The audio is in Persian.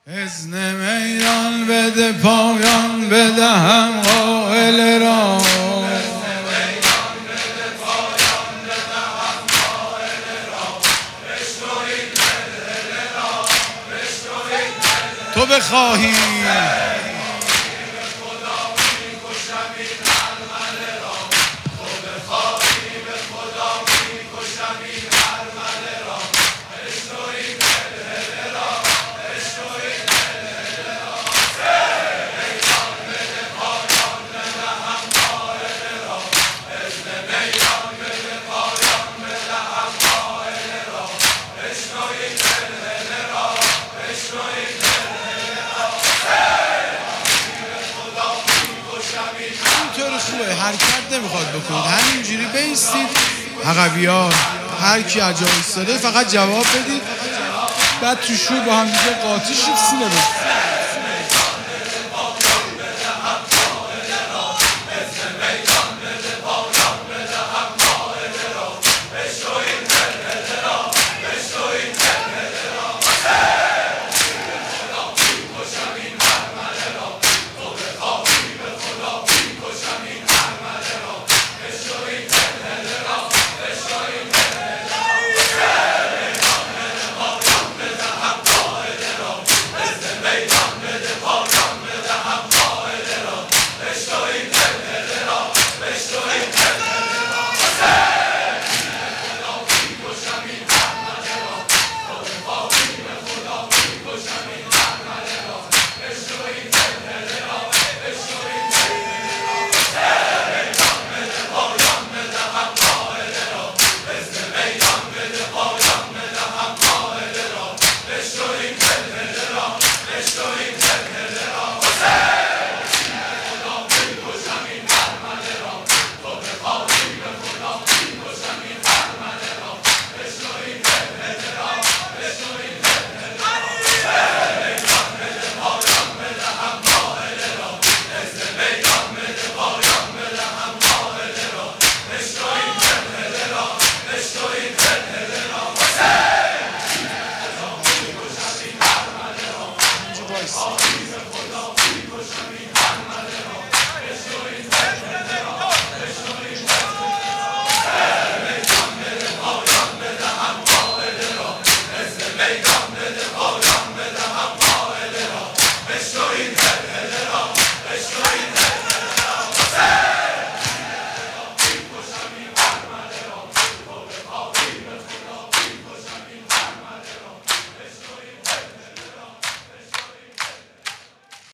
اذن میدان بده پایان بدهم قائل را، تو بخواهی اینطور خوبه، حرکت نمیخواد بکنید، همینجوری بیستید عقبی‌ها، هر کی جا ایستاده فقط جواب بدید، بعد تو شور با هم دیگه قاطی شید، سینه بزنید. Nice.